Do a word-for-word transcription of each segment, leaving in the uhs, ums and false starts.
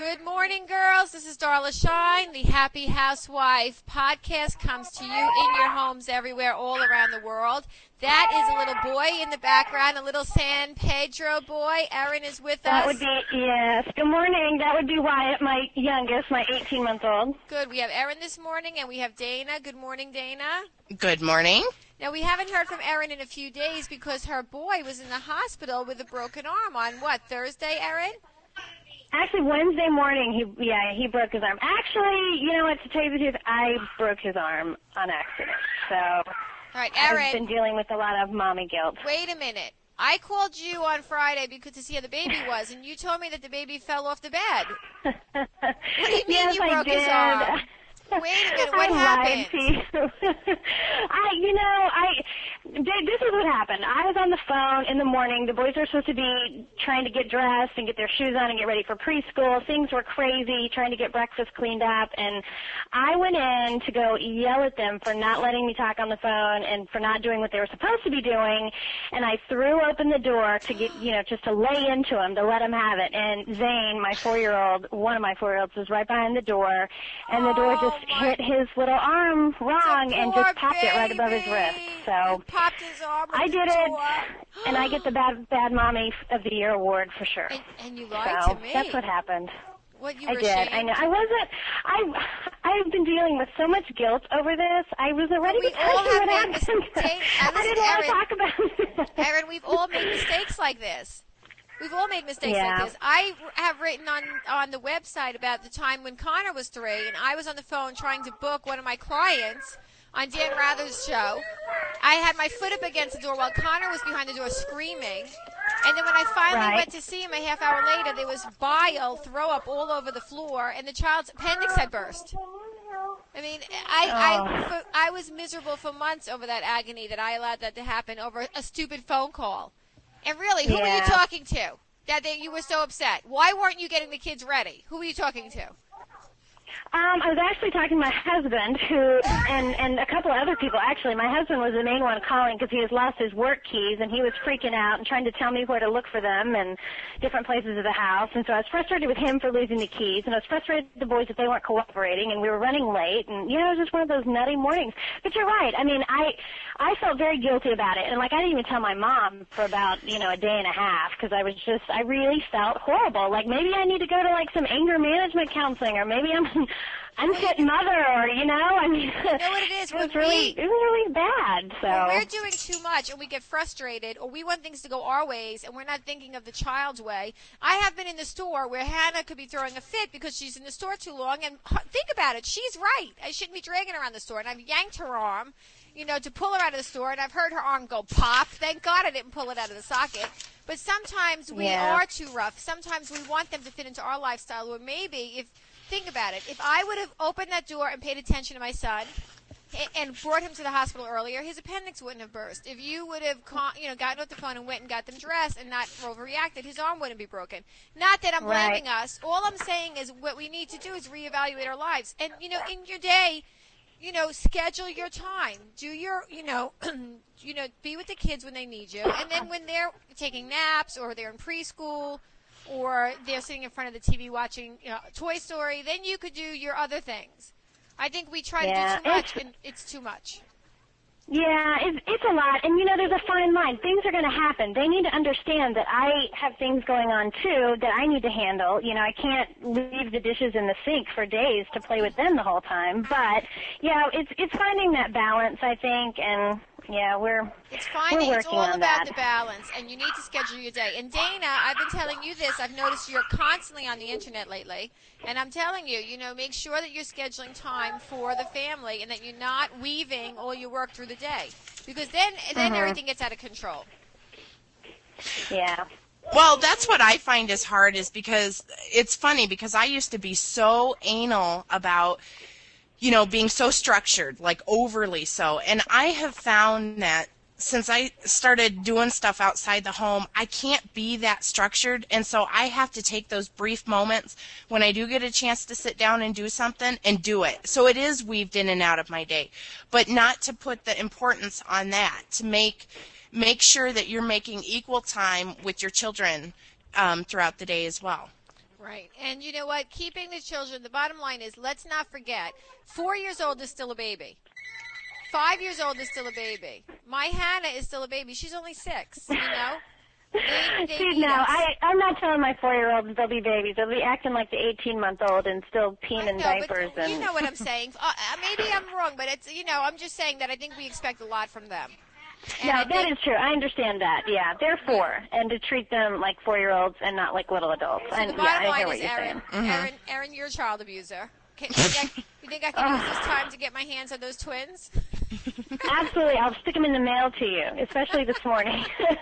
Good morning, girls. This is Darla Shine. The Happy Housewife podcast comes to you in your homes everywhere, all around the world. That is a little boy in the background, a little San Pedro boy. Erin is with That us. would be, yes. Good morning. That would be Wyatt, my youngest, my eighteen-month-old. Good. We have Erin this morning, and we have Dana. Good morning, Dana. Good morning. Now, we haven't heard from Erin in a few days because her boy was in the hospital with a broken arm on, what, Thursday, Erin? Actually, Wednesday morning, he yeah, he broke his arm. Actually, you know what, to tell you the truth, I broke his arm on accident. So, All right, Erin. I've been dealing with a lot of mommy guilt. Wait a minute. I called you on Friday because to see how the baby was, and you told me that the baby fell off the bed. What do you mean yes, you I broke did. his arm? Wait a minute, what I happened? lied to you. I, you know, I, this is what happened. I was on the phone in the morning. The boys were supposed to be trying to get dressed and get their shoes on and get ready for preschool. Things were crazy, trying to get breakfast cleaned up. And I went in to go yell at them for not letting me talk on the phone and for not doing what they were supposed to be doing. And I threw open the door to get, you know, just to lay into them, to let them have it. And Zane, my four-year-old, one of my four-year-olds, was right behind the door. And the door just Oh, hit his little arm wrong and just popped baby. it right above his wrist. So you popped his arm. I did it, door. and I get the bad bad mommy of the year award for sure. And, and you lied so to me. that's what happened. What you I were did. ashamed? I know. I wasn't. I I've been dealing with so much guilt over this. I wasn't ready we to tell all you have what made happened. mistakes. I Listen, didn't want Erin, to talk about it. Erin, we've all made mistakes like this. We've all made mistakes Yeah. like this. I have written on, on the website about the time when Connor was three, and I was on the phone trying to book one of my clients on Dan Rather's show. I had my foot up against the door while Connor was behind the door screaming. And then when I finally Right. went to see him a half hour later, there was bile, throw up all over the floor, and the child's appendix had burst. I mean, I, I, I was miserable for months over that agony that I allowed that to happen over a stupid phone call. And really, who were you Yeah. talking to that they, you were so upset? Why weren't you getting the kids ready? Who were you talking to? Um, I was actually talking to my husband, who, and and a couple of other people. Actually, my husband was the main one calling because he has lost his work keys, and he was freaking out and trying to tell me where to look for them and different places of the house. And so I was frustrated with him for losing the keys, and I was frustrated with the boys that they weren't cooperating, and we were running late. And you know, it was just one of those nutty mornings. But you're right. I mean, I I felt very guilty about it, and like I didn't even tell my mom for about you know a day and a half because I was just I really felt horrible. Like maybe I need to go to like some anger management counseling, or maybe I'm unfit mother, or you know, I mean, You know what it is? it was When really, we- it was really bad. So When we're doing too much and we get frustrated or we want things to go our ways and we're not thinking of the child's way. I have been in the store where Hannah could be throwing a fit because she's in the store too long, and h- think about it, she's right. I shouldn't be dragging her around the store, and I've yanked her arm, you know, to pull her out of the store, and I've heard her arm go pop. Thank God I didn't pull it out of the socket. But sometimes we Yeah. are too rough. Sometimes we want them to fit into our lifestyle, or maybe if think about it. If I would have opened that door and paid attention to my son a- and brought him to the hospital earlier, his appendix wouldn't have burst. If you would have, ca- you know, gotten off the phone and went and got them dressed and not overreacted, his arm wouldn't be broken. Not that I'm Right. blaming us. All I'm saying is what we need to do is reevaluate our lives. And, you know, in your day, you know, schedule your time. Do your, you know, you know, be with the kids when they need you. And then when they're taking naps or they're in preschool, or they're sitting in front of the T V watching, you know, Toy Story, then you could do your other things. I think we try Yeah, to do too much, it's- and it's too much. yeah, it's, it's a lot. And, you know, there's a fine line. Things are going to happen. They need to understand that I have things going on, too, that I need to handle. You know, I can't leave the dishes in the sink for days to play with them the whole time. But, yeah, it's it's finding that balance, I think, and, yeah, we're It's finding, we're it's working all on about that. the balance, and you need to schedule your day. And Dana, I've been telling you this. I've noticed you're constantly on the internet lately, and I'm telling you, you know, make sure that you're scheduling time for the family and that you're not weaving all your work through the day, because then then Mhm. everything gets out of control. Yeah. Well, that's what I find is hard is because it's funny because I used to be so anal about, you know, being so structured, like overly so. And I have found that since I started doing stuff outside the home, I can't be that structured. And so I have to take those brief moments when I do get a chance to sit down and do something and do it. So it is weaved in and out of my day, but not to put the importance on that, to make make sure that you're making equal time with your children um, throughout the day as well. Right. And you know what? Keeping the children, the bottom line is, let's not forget, four years old is still a baby. Five years old is still a baby. My Hannah is still a baby. She's only six, you know? They, they See, need no, us. I, I'm not telling my four-year-olds they'll be babies. They'll be acting like the eighteen-month-old and still peeing I in know, diapers. but and you know what I'm saying. Uh, uh, maybe I'm wrong, but it's, you know, I'm just saying that I think we expect a lot from them. And No, I that think, is true. I understand that. Yeah, they're four, and to treat them like four-year-olds and not like little adults. so and the yeah, bottom I line hear what is, you're Erin, saying. Erin, Erin, you're a child abuser. Can, you, think I, you think I can use this time to get my hands on those twins? Absolutely, I'll stick them in the mail to you, especially this morning.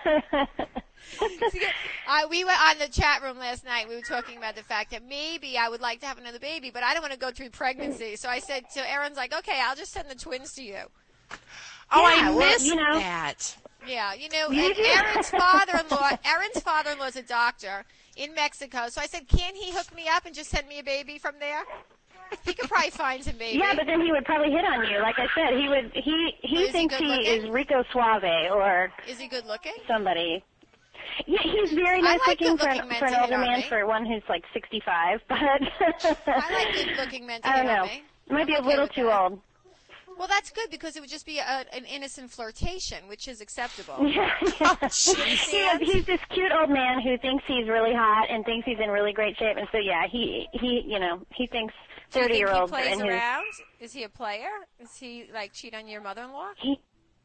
uh, we were on the chat room last night. We were talking about the fact that maybe I would like to have another baby, but I don't want to go through pregnancy. So I said, so Erin's like, okay, I'll just send the twins to you. Oh, Yeah, I well, missed you know- that. Yeah, you know, and Erin's father-in-law, Erin's father-in-law is a doctor in Mexico. So I said, can't he hook me up and just send me a baby from there? He could probably find some baby. Yeah, but then he would probably hit on you. Like I said, he would. He he Well, is he thinks good he looking? is Rico Suave or Is he good looking? somebody. Yeah, he's very I nice like looking for, good-looking an, men for an to hit older on man, me. for one who's like sixty-five. But I like good-looking men to I don't hit on know. me. It might be I'm a okay little with too that. old. Well, that's good because it would just be a, an innocent flirtation, which is acceptable. Yeah, yeah. Understand? He- he's this cute old man who thinks he's really hot and thinks he's in really great shape, and so yeah, he he you know he thinks Do you think thirty-year-olds he are plays in his. around? Is he a player? Is he like cheat on your mother-in-law? He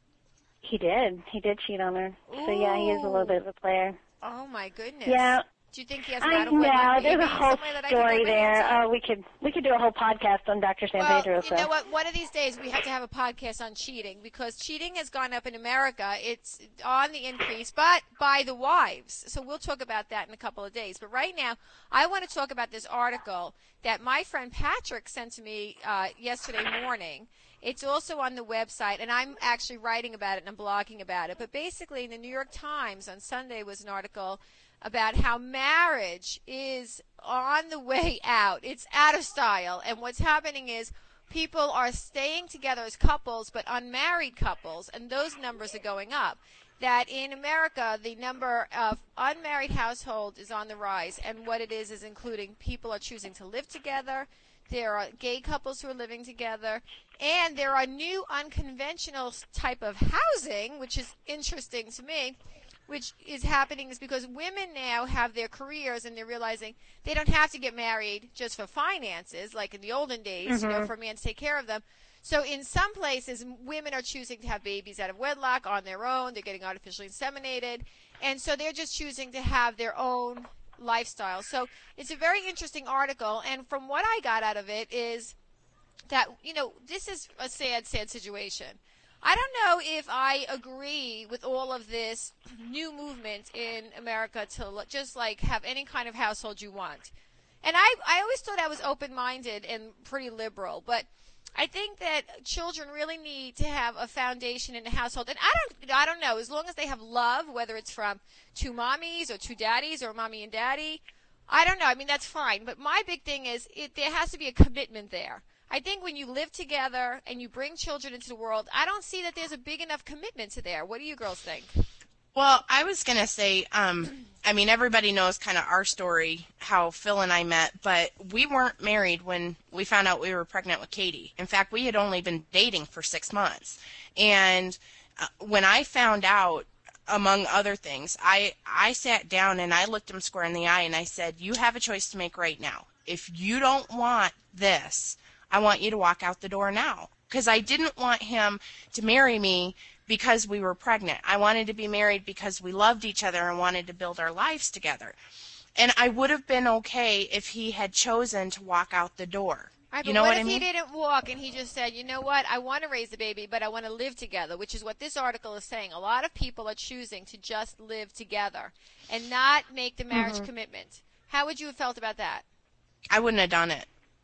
he did he did cheat on her. So yeah, he is a little Ooh. bit of a player. Oh my goodness. Yeah. Do you think he has I out of wedlock know. baby There's a whole somewhere that I can story get my hands there. on? Oh, we could we could do a whole podcast on Doctor San Well, Pedro. you So know what? One of these days we have to have a podcast on cheating because cheating has gone up in America. It's on the increase, but by the wives. So we'll talk about that in a couple of days. But right now, I want to talk about this article that my friend Patrick sent to me uh, yesterday morning. It's also on the website, and I'm actually writing about it and I'm blogging about it. But basically, in the New York Times on Sunday was an article about how marriage is on the way out. It's out of style. And what's happening is people are staying together as couples, but unmarried couples, and those numbers are going up. That in America, the number of unmarried households is on the rise. And what it is is including people are choosing to live together. There are gay couples who are living together. And there are new unconventional type of housing, which is interesting to me, which is happening is because women now have their careers and they're realizing they don't have to get married just for finances, like in the olden days, mm-hmm. you know, for a man to take care of them. So in some places, women are choosing to have babies out of wedlock on their own. They're getting artificially inseminated. And so they're just choosing to have their own lifestyle. So it's a very interesting article. And from what I got out of it is that, you know, this is a sad, sad situation. I don't know if I agree with all of this new movement in America to just like have any kind of household you want. And I, I always thought I was open-minded and pretty liberal, but I think that children really need to have a foundation in the household. And I don't, I don't know, as long as they have love, whether it's from two mommies or two daddies or mommy and daddy, I don't know. I mean, that's fine. But my big thing is it, there has to be a commitment there. I think when you live together and you bring children into the world, I don't see that there's a big enough commitment to there. What do you girls think? Well, I was going to say, um, I mean, everybody knows kind of our story, how Phil and I met, but we weren't married when we found out we were pregnant with Katie. In fact, we had only been dating for six months. And uh, when I found out, among other things, I, I sat down and I looked him square in the eye and I said, you have a choice to make right now. If you don't want this, I want you to walk out the door now. Because I didn't want him to marry me because we were pregnant. I wanted to be married because we loved each other and wanted to build our lives together. And I would have been okay if he had chosen to walk out the door. Right, you know what, what if I mean? he didn't walk and he just said, you know what, I want to raise the baby, but I want to live together, which is what this article is saying. A lot of people are choosing to just live together and not make the marriage mm-hmm. commitment. How would you have felt about that? I wouldn't have done it.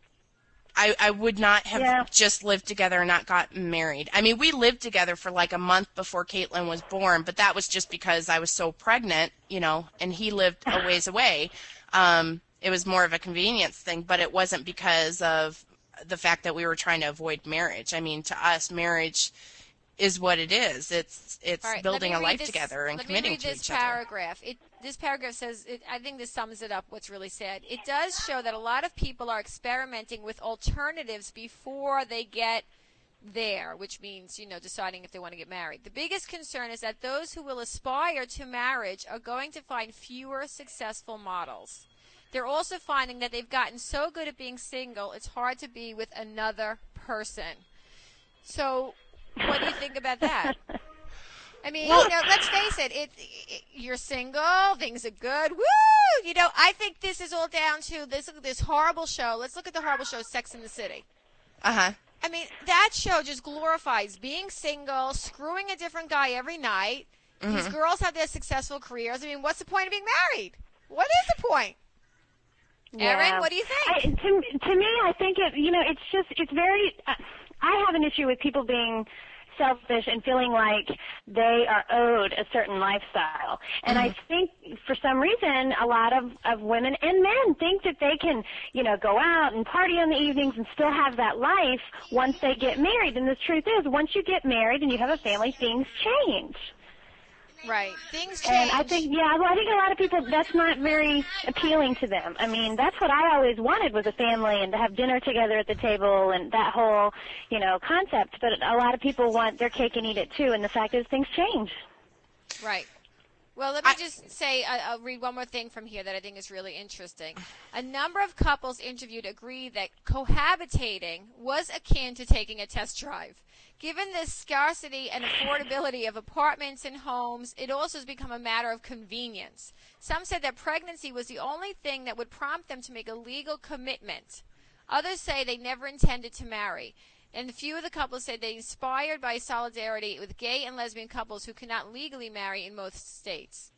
I, I would not have yeah. just lived together and not gotten married. I mean, we lived together for like a month before Caitlin was born, but that was just because I was so pregnant, you know, and he lived a ways away. Um, it was more of a convenience thing, but it wasn't because of the fact that we were trying to avoid marriage. I mean, to us, marriage is what it is. It's it's right, building a life this, together and let committing me read to this each paragraph. other. It, this paragraph says, it, I think this sums it up, what's really sad. It does show that a lot of people are experimenting with alternatives before they get there, which means, you know, deciding if they want to get married. The biggest concern is that those who will aspire to marriage are going to find fewer successful models. They're also finding that they've gotten so good at being single, it's hard to be with another person. So, what do you think about that? I mean, well, you know, let's face it, it, it, you're single, things are good, woo! You know, I think this is all down to this this horrible show. Let's look at the horrible show, Sex and the City. Uh-huh. I mean, that show just glorifies being single, screwing a different guy every night. Mm-hmm. These girls have their successful careers. I mean, what's the point of being married? What is the point? Yeah. Erin, what do you think? I, to, to me, I think it, you know, it's just, it's very, uh, I have an issue with people being selfish and feeling like they are owed a certain lifestyle. And mm-hmm. I think for some reason a lot of, of women and men think that they can, you know, go out and party in the evenings and still have that life once they get married. And the truth is, once you get married and you have a family, things change. Right. Things change. And I think, yeah, well, I think a lot of people, that's not very appealing to them. I mean, that's what I always wanted, was a family and to have dinner together at the table and that whole, you know, concept. But a lot of people want their cake and eat it too, and the fact is things change. Right. Well, let me just say, uh, I'll read one more thing from here that I think is really interesting. A number of couples interviewed agree that cohabitating was akin to taking a test drive. Given the scarcity and affordability of apartments and homes, it also has become a matter of convenience. Some said that pregnancy was the only thing that would prompt them to make a legal commitment. Others say they never intended to marry. And a few of the couples said they inspired by solidarity with gay and lesbian couples who cannot legally marry in most states.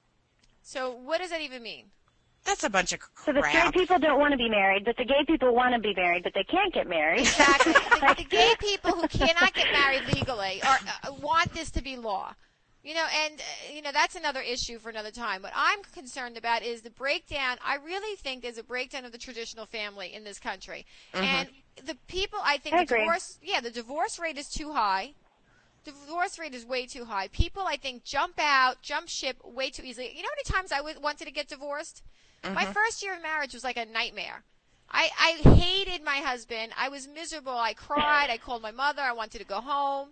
So what does that even mean? That's a bunch of crap. So the straight people don't want to be married, but the gay people want to be married, but they can't get married. Exactly. the, the gay people who cannot get married legally are, uh, want this to be law. You know, and, uh, you know, that's another issue for another time. What I'm concerned about is the breakdown. I really think there's a breakdown of the traditional family in this country. Mm-hmm. And the people, I think, I the divorce, yeah, the divorce rate is too high. The divorce rate is way too high. People, I think, jump out, jump ship way too easily. You know how many times I w- wanted to get divorced? Mm-hmm. My first year of marriage was like a nightmare. I, I hated my husband. I was miserable. I cried. I called my mother. I wanted to go home.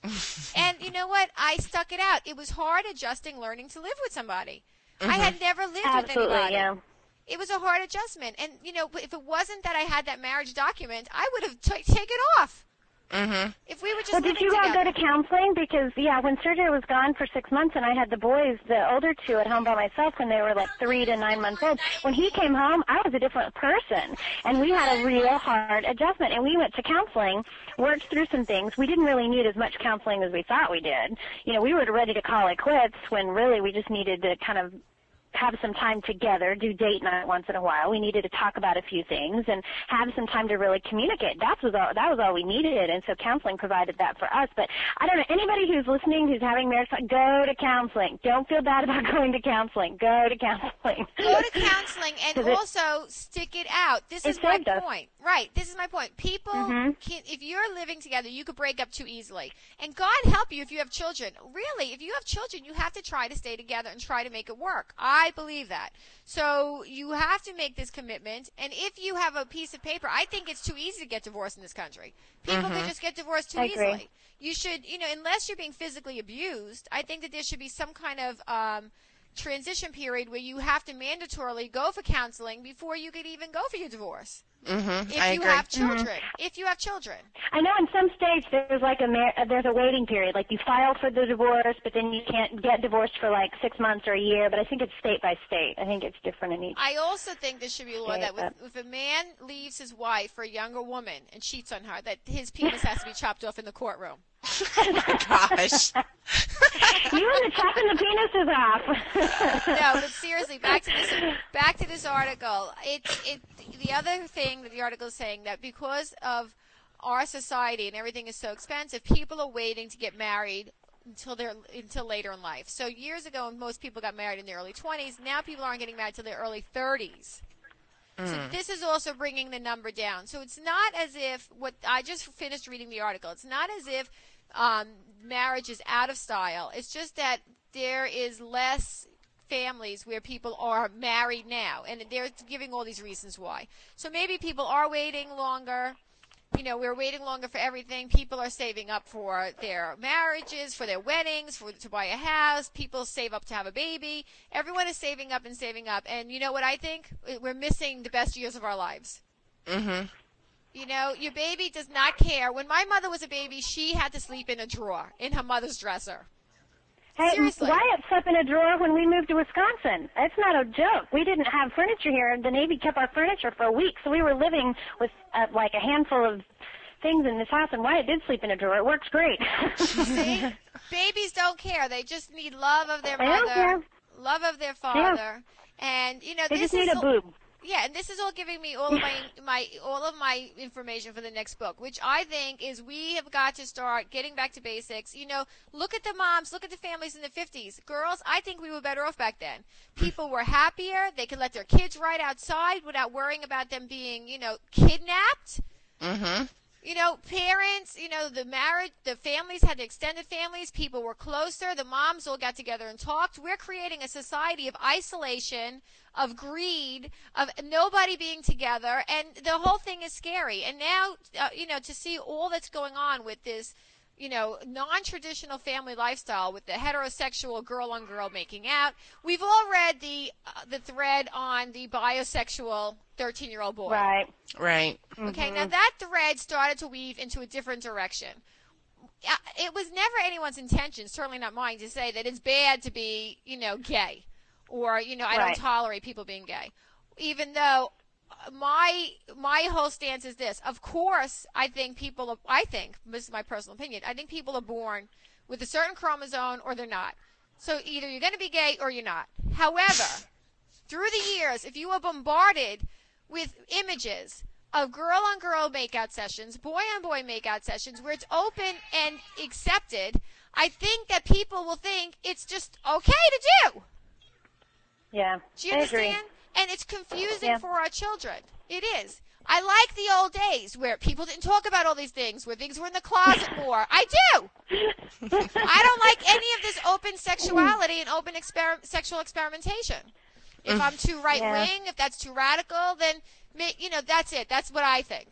And you know what? I stuck it out. It was hard adjusting, learning to live with somebody. Mm-hmm. I had never lived Absolutely, with anybody. Yeah. It was a hard adjustment. And, you know, if it wasn't that I had that marriage document, I would have t- taken off. Mm-hmm. If we were just well, did you all go to counseling? Because, yeah, when Sergio was gone for six months and I had the boys, the older two, at home by myself when they were like three to nine months old, when he came home, I was a different person. And we had a real hard adjustment. And we went to counseling, worked through some things. We didn't really need as much counseling as we thought we did. You know, we were ready to call it quits when really we just needed to kind of have some time together, do date night once in a while. We needed to talk about a few things and have some time to really communicate. That was all, that was all we needed, and so counseling provided that for us. But I don't know, anybody who's listening who's having marriage, go to counseling. Don't feel bad about going to counseling. Go to counseling. Go to counseling and also stick it out. This is my point. Right, this is my point. People, mm-hmm. can, if you're living together, you could break up too easily. And God help you if you have children. Really, if you have children, you have to try to stay together and try to make it work. I believe that. So you have to make this commitment. And if you have a piece of paper, I think it's too easy to get divorced in this country. People mm-hmm. can just get divorced too I easily. agree. You should, you know, unless you're being physically abused, I think that there should be some kind of um, transition period where you have to mandatorily go for counseling before you could even go for your divorce. Mm-hmm. If I you agree. have children, mm-hmm. if you have children. I know in some states there's like a mar- there's a waiting period. Like you file for the divorce, but then you can't get divorced for like six months or a year. But I think it's state by state. I think it's different in each. I also think there should be a law state, that with, if a man leaves his wife for a younger woman and cheats on her, that his penis has to be chopped off in the courtroom. Oh my gosh. You were chopping the penises off. No, but seriously, back to this back to this article. It's it the other thing that the article is saying that because of our society and everything is so expensive, people are waiting to get married until they're until later in life. So years ago, most people got married in their early twenties. Now people aren't getting married until their early thirties. Mm. So this is also bringing the number down. So it's not as if what I just finished reading the article. It's not as if um, marriage is out of style. It's just that there is less families where people are married now, and they're giving all these reasons why. So maybe people are waiting longer. You know, we're waiting longer for everything. People are saving up for their marriages, for their weddings, for to buy a house. People save up to have a baby. Everyone is saving up and saving up. And you know what I think? We're missing the best years of our lives. Mhm. You know, your baby does not care. When my mother was a baby, she had to sleep in a drawer in her mother's dresser. Hey, Seriously. Wyatt slept in a drawer when we moved to Wisconsin. It's not a joke. We didn't have furniture here. The Navy kept our furniture for a week, so we were living with uh, like a handful of things in this house, and Wyatt did sleep in a drawer. It works great. See? Babies don't care. They just need love of their They don't mother, care. love of their father. And, you know, They this just need is a boob. Yeah, and this is all giving me all of my my all of my information for the next book, which I think is we have got to start getting back to basics. You know, look at the moms, look at the families in the fifties. Girls, I think we were better off back then. People were happier. They could let their kids ride outside without worrying about them being, you know, kidnapped. Mhm. You know, parents, you know, the marriage, the families had the extended families. People were closer. The moms all got together and talked. We're creating a society of isolation, of greed, of nobody being together. And the whole thing is scary. And now, uh, you know, to see all that's going on with this, you know, non-traditional family lifestyle with the heterosexual girl-on-girl making out. We've all read the uh, the thread on the bisexual thirteen-year-old boy. Right. Right. Okay, Mm-hmm. now that thread started to weave into a different direction. Uh, It was never anyone's intention, certainly not mine, to say that it's bad to be, you know, gay. Or, you know, I Right. don't tolerate people being gay. Even though uh, my my whole stance is this. Of course, I think people, are, I think, this is my personal opinion, I think people are born with a certain chromosome or they're not. So either you're going to be gay or you're not. However, through the years, if you are bombarded with images of girl-on-girl makeout sessions, boy-on-boy makeout sessions, where it's open and accepted, I think that people will think it's just okay to do. Yeah. Do you I agree. understand? And it's confusing Yeah. for our children. It is. I like the old days where people didn't talk about all these things, where things were in the closet more. I do. I don't like any of this open sexuality and open exper- sexual experimentation. If I'm too right wing, if that's too radical, then ma- you know that's it. That's what I think.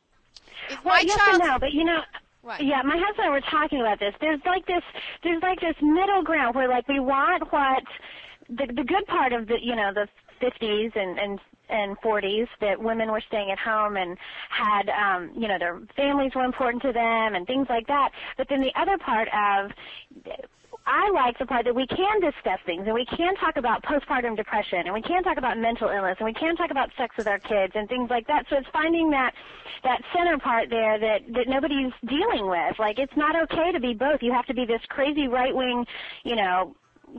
If Well, my yes child, and no, but you know, What? yeah, my husband and I were talking about this. There's like this, there's like this middle ground where like we want what the the good part of the you know the fifties and and and forties that women were staying at home and had um you know their families were important to them and things like that. But then the other part of I like the part that we can discuss things and we can talk about postpartum depression and we can talk about mental illness and we can talk about sex with our kids and things like that. So it's finding that that center part there that, that nobody's dealing with. Like, it's not okay to be both. You have to be this crazy right-wing, you know,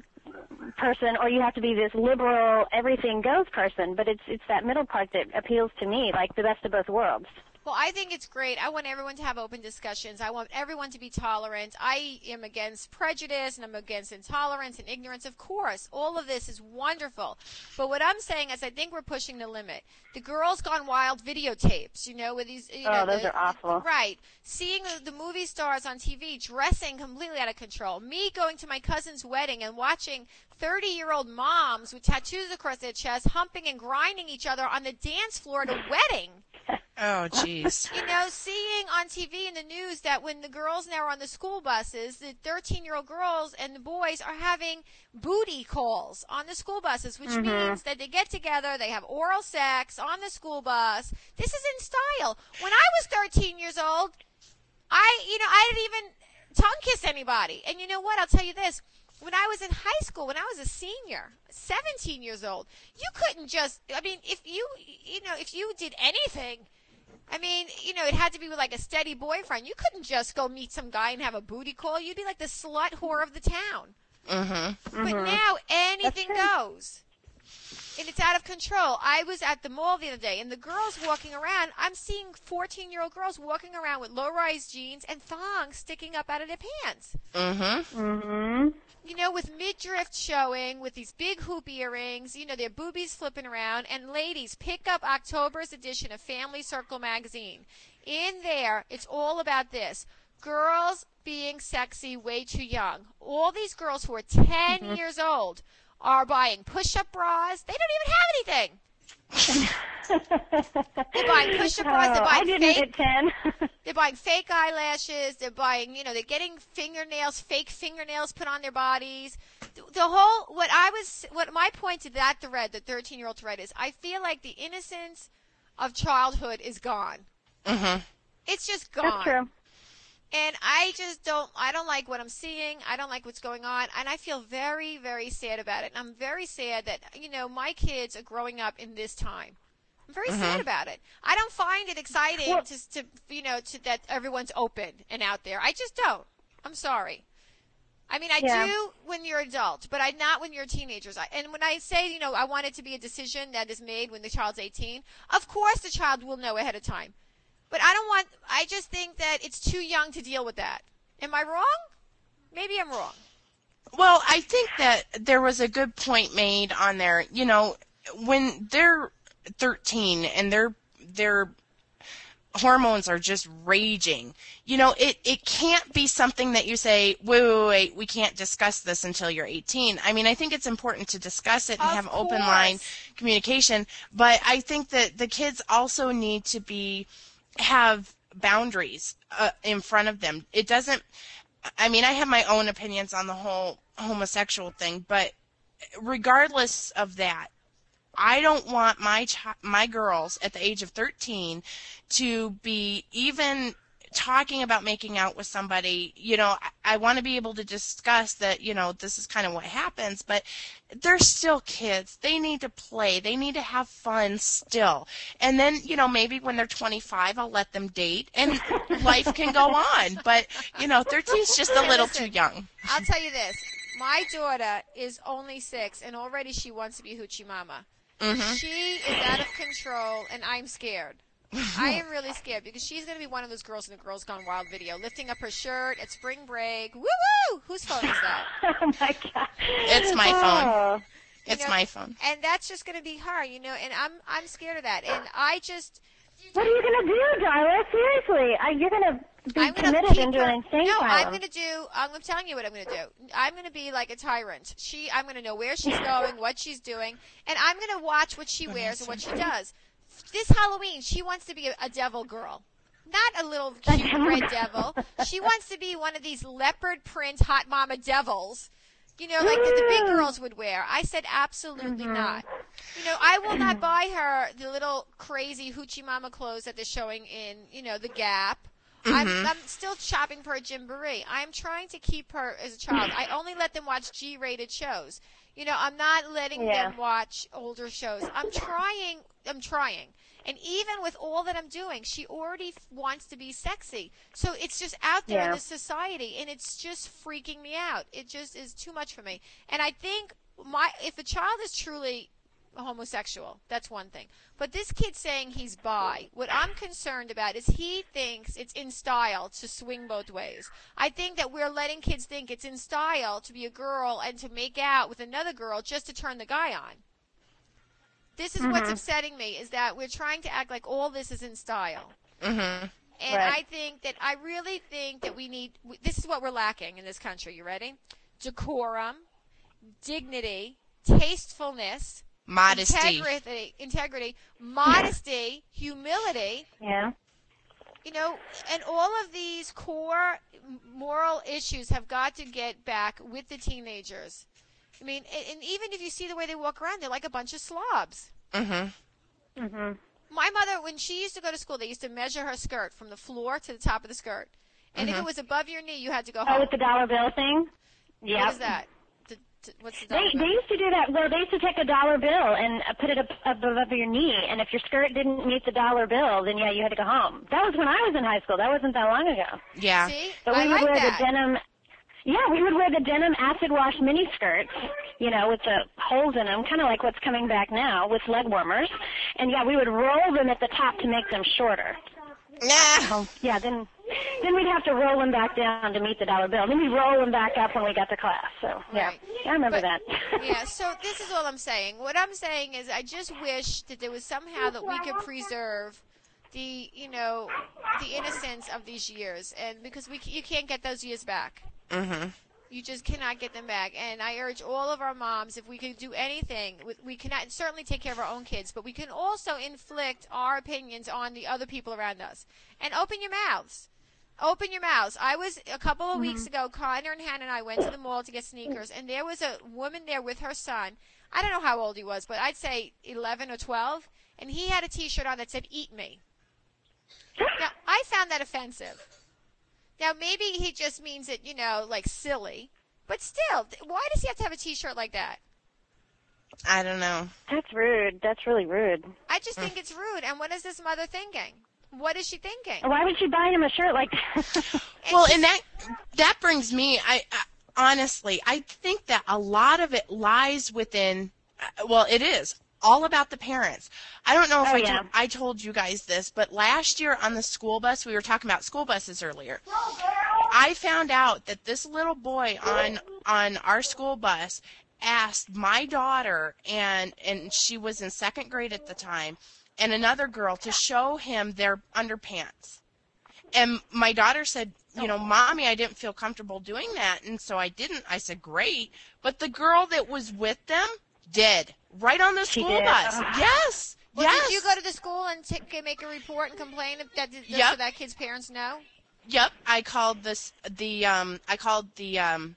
person, or you have to be this liberal, everything goes person. But it's it's that middle part that appeals to me, like the best of both worlds. Well, I think it's great. I want everyone to have open discussions. I want everyone to be tolerant. I am against prejudice and I'm against intolerance and ignorance. Of course, all of this is wonderful. But what I'm saying is I think we're pushing the limit. The Girls Gone Wild videotapes, you know, with these... You Oh, know, those the, are awful. Right. Seeing the, the movie stars on T V dressing completely out of control. Me going to my cousin's wedding and watching thirty-year-old moms with tattoos across their chest humping and grinding each other on the dance floor at a wedding. Oh, jeez. You know, seeing on T V in the news that when the girls now are on the school buses, the thirteen-year-old girls and the boys are having booty calls on the school buses, which Mm-hmm. means that they get together, they have oral sex on the school bus. This is in style. When I was thirteen years old, I, you know, I didn't even tongue kiss anybody. And you know what? I'll tell you this. When I was in high school, when I was a senior, seventeen years old, you couldn't just, I mean, if you, you know, if you did anything, I mean, you know, it had to be with like a steady boyfriend. You couldn't just go meet some guy and have a booty call. You'd be like the slut whore of the town. Mm-hmm. But now anything goes. And it's out of control. I was at the mall the other day, and the girls walking around, I'm seeing fourteen-year-old girls walking around with low-rise jeans and thongs sticking up out of their pants. Mm-hmm. Mm-hmm. You know, with midriff showing, with these big hoop earrings, you know, their boobies flipping around. And ladies, pick up October's edition of Family Circle magazine. In there, it's all about this. Girls being sexy way too young. All these girls who are ten years old are buying push-up bras. They don't even have anything. They're buying push-up bras. They're Oh, I buying didn't fake. get ten. They're buying fake eyelashes. They're buying, you know, they're getting fingernails, fake fingernails put on their bodies. The, the whole, what I was, what my point to that thread, the thirteen-year-old thread is, I feel like the innocence of childhood is gone. Mhm. It's just gone. That's true. And I just don't, I don't like what I'm seeing. I don't like what's going on. And I feel very, very sad about it. And I'm very sad that, you know, my kids are growing up in this time. I'm very Mm-hmm. sad about it. I don't find it exciting Well- to, to, you know, to, that everyone's open and out there. I just don't. I'm sorry. I mean, I Yeah. do when you're adult, but I not when you're teenagers. I, and when I say, you know, I want it to be a decision that is made when the child's eighteen, of course the child will know ahead of time. But I don't want, I just think that it's too young to deal with that. Am I wrong? Maybe I'm wrong. Well, I think that there was a good point made on there. You know, when they're thirteen and their their hormones are just raging, you know, it, it can't be something that you say, wait, wait, wait, we can't discuss this until you're eighteen. I mean, I think it's important to discuss it and Of have open course. line communication, but I think that the kids also need to be have boundaries uh, in front of them. It doesn't, I mean, I have my own opinions on the whole homosexual thing, but regardless of that, I don't want my chi- my girls at the age of thirteen to be even talking about making out with somebody. You know, I, I want to be able to discuss that, you know, this is kind of what happens, but they're still kids. They need to play. They need to have fun still. And then, you know, maybe when they're twenty-five, I'll let them date and life can go on. But, you know, thirteen is just a little too Listen, young. I'll tell you this. My daughter is only six, and already she wants to be hoochie mama. Mm-hmm. She is out of control, and I'm scared. I am really scared because she's going to be one of those girls in the Girls Gone Wild video, lifting up her shirt at spring break. Woo woo! Whose phone is that? Oh my God. It's my phone. Oh. It's know, my phone. And that's just going to be her, you know. And I'm I'm scared of that. And I just What are you gonna do, Darla? Seriously, I, you're gonna be I'm gonna committed keep into her- an insane No, asylum. I'm going to do. I'm telling you what I'm going to do. I'm going to be like a tyrant. She. I'm going to know where she's going, what she's doing, and I'm going to watch what she wears and what she does. This Halloween, she wants to be a, a devil girl. Not a little cute red devil. She wants to be one of these leopard print hot mama devils, you know, like that the big girls would wear. I said absolutely not. You know, I will not buy her the little crazy hoochie mama clothes that they're showing in, you know, the Gap. I'm, I'm still shopping for a Gymboree. I'm trying to keep her as a child. I only let them watch G-rated shows. You know, I'm not letting Yeah. them watch older shows. I'm trying. I'm trying. And even with all that I'm doing, she already f- wants to be sexy. So it's just out there in Yeah. the society, and it's just freaking me out. It just is too much for me. And I think my if a child is truly homosexual, that's one thing. But this kid saying he's bi, what I'm concerned about is he thinks it's in style to swing both ways. I think that we're letting kids think it's in style to be a girl and to make out with another girl just to turn the guy on. This is what's upsetting me, is that we're trying to act like all this is in style. Mm-hmm. And Right. I think that I really think that we need, this is what we're lacking in this country. You ready? Decorum, dignity, tastefulness, Modesty. integrity, integrity, modesty, humility, Yeah. you know, and all of these core moral issues have got to get back with the teenagers. I mean, and, and even if you see the way they walk around, they're like a bunch of slobs. Mm-hmm. Mhm. My mother, when she used to go to school, they used to measure her skirt from the floor to the top of the skirt. And if it was above your knee, you had to go Oh, home. with the dollar bill thing. Yeah. What is that? The, t- what's the They dollar they bill? used to do that. Well, they used to take a dollar bill and uh, put it up, up above your knee, and if your skirt didn't meet the dollar bill, then yeah, you had to go home. That was when I was in high school. That wasn't that long ago. Yeah. See? But we I would like wear that. the denim. Yeah, we would wear the denim acid wash mini skirts, you know, with the holes in them, kind of like what's coming back now with leg warmers. And yeah, we would roll them at the top to make them shorter. Nah. Oh, yeah, then then we'd have to roll them back down to meet the dollar bill. Then we'd roll them back up when we got to class. So yeah, Right. I remember But- that. Yeah, so this is all I'm saying. What I'm saying is I just wish that there was somehow that we could preserve the, you know, the innocence of these years, and because we c- you can't get those years back. Mm-hmm. You just cannot get them back. And I urge all of our moms, if we could do anything, we- we cannot certainly take care of our own kids, but we can also inflict our opinions on the other people around us. And open your mouths. Open your mouths. I was, a couple of weeks ago, Connor and Hannah and I went to the mall to get sneakers, and there was a woman there with her son. I don't know how old he was, but I'd say eleven or twelve, and he had a T-shirt on that said, "Eat me." Now, I found that offensive. Now, maybe he just means it, you know, like silly, but still, why does he have to have a T-shirt like that? I don't know. That's rude. That's really rude. I just think it's rude, and what is this mother thinking? What is she thinking? Why would you buy him a shirt like that? Well, and that that brings me, I, I honestly, I think that a lot of it lies within, uh, well, it is all about the parents. I don't know if Oh, I, yeah. told, I told you guys this, but last year on the school bus, we were talking about school buses earlier. I found out that this little boy on on our school bus asked my daughter, and and she was in second grade at the time, and another girl to show him their underpants. And my daughter said, you know, Mommy, I didn't feel comfortable doing that, and so I didn't. I said, great. But the girl that was with them did, right on the She school did? bus. Oh. Yes. Well, yes. did you go to the school and t- make a report and complain if that, just Yep. so that kid's parents know? Yep. I called this the um I called the um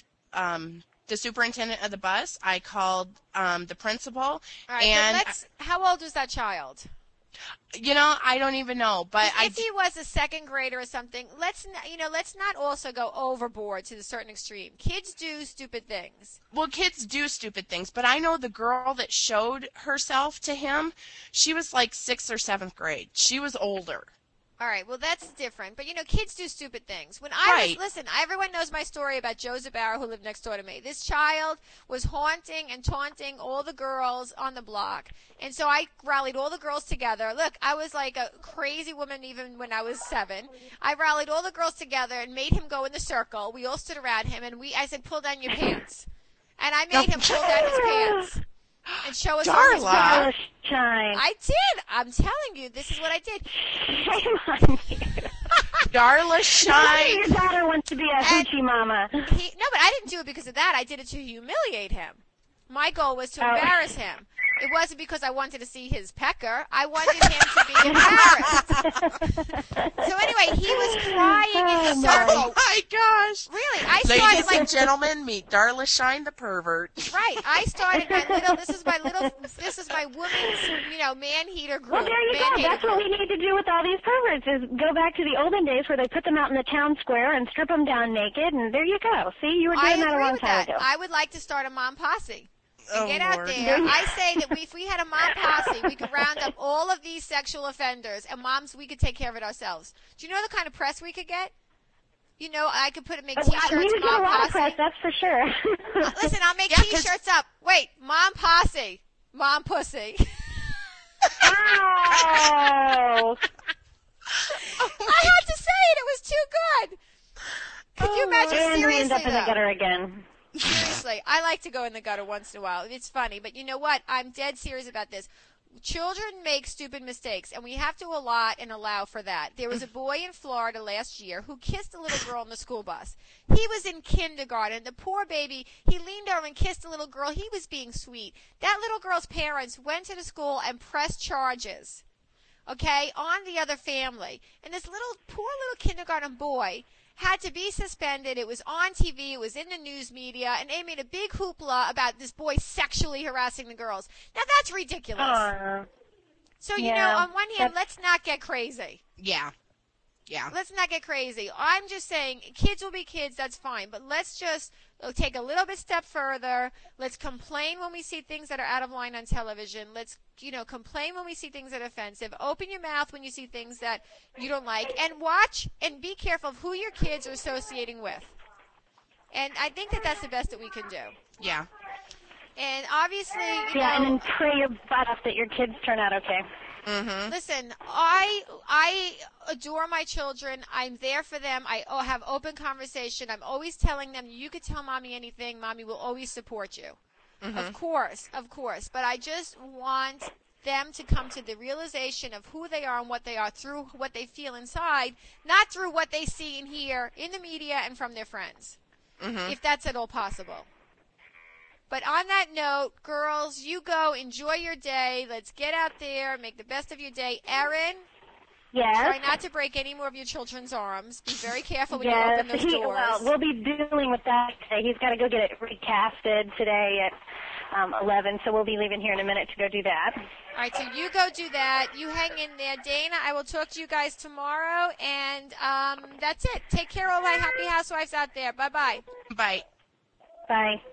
um the superintendent of the bus. I called um the principal. All right, and but let's, how old was that child? you know, I don't even know, but I If he was a second grader or something, let's n- you know, let's not also go overboard to the certain extreme. Kids do stupid things. well, kids do stupid things, but I know the girl that showed herself to him, she was like sixth or seventh grade. She was older. All right, well, that's different. But, you know, kids do stupid things. When I Right. was, listen, everyone knows my story about Joe Zabara, who lived next door to me. This child was haunting and taunting all the girls on the block. And so I rallied all the girls together. Look, I was like a crazy woman even when I was seven. I rallied all the girls together and made him go in the circle. We all stood around him, and we, I said, pull down your pants. And I made him pull down his pants and show us all his Darla. pants. Oh, shine. I did. I'm telling you, this is what I did. Shame on you. Darla Your Shine. daughter wants to be a And- hoochie mama. He, no, but I didn't do it because of that. I did it to humiliate him. My goal was to Oh. embarrass him. It wasn't because I wanted to see his pecker. I wanted him to be embarrassed. So anyway, he was crying in Oh, the my. circle. My gosh. Really, I started Ladies like and gentlemen, meet Darla Shine, the pervert. right. I started my little. This is my little. This is my women's, you know, man heater group. Well, there you man go. hater That's what group. we need to do with all these perverts is go back to the olden days where they put them out in the town square and strip them down naked, and there you go. See, you were doing I that a agree long with time that. ago. I would like to start a mom posse. And Oh, get out Lord. there. I say that we, if we had a mom posse, we could round up all of these sexual offenders, and moms, we could take care of it ourselves. Do you know the kind of press we could get? You know, I could put make Uh, we T-shirts, would get a mom lot of posse. press, that's for sure. Uh, Listen, I'll make Yeah, 'cause- T-shirts up. Wait, mom posse, mom pussy. Ow! I had to say it. It was too good. Could you imagine And we seriously? end up in the though? gutter again. Seriously, I like to go in the gutter once in a while. It's funny, but you know what? I'm dead serious about this. Children make stupid mistakes, and we have to allot and allow for that. There was a boy in Florida last year who kissed a little girl on the school bus. He was in kindergarten. The poor baby, he leaned over and kissed the little girl. He was being sweet. That little girl's parents went to the school and pressed charges, okay, on the other family. And this little, poor little kindergarten boy had to be suspended. It was on T V. It was in the news media. And they made a big hoopla about this boy sexually harassing the girls. Now, that's ridiculous. Aw. so, you yeah, know, on one hand, that's- let's not get crazy. Yeah. Yeah. Let's not get crazy. I'm just saying, kids will be kids, that's fine. But let's just uh, take a little bit step further. Let's complain when we see things that are out of line on television. Let's, you know, complain when we see things that are offensive. Open your mouth when you see things that you don't like. And watch and be careful of who your kids are associating with. And I think that that's the best that we can do. Yeah. And obviously, you Yeah, and know, then pray your butt off that your kids turn out okay. Mm-hmm. listen, I I adore my children. I'm there for them. I oh, have open conversation. I'm always telling them, you could tell mommy anything. Mommy will always support you. Of course, of course. But I just want them to come to the realization of who they are and what they are through what they feel inside, not through what they see and hear in the media and from their friends. Mm-hmm. if that's at all possible. But on that note, girls, you go enjoy your day. Let's get out there, make the best of your day. Erin, Yes. try not to break any more of your children's arms. Be very careful when yes. you open those he, doors. Well, we'll be dealing with that today. He's got to go get it recasted today at um, eleven, so we'll be leaving here in a minute to go do that. All right, so you go do that. You hang in there. Dana, I will talk to you guys tomorrow, and um, that's it. Take care, all my happy housewives out there. Bye-bye. Bye. Bye.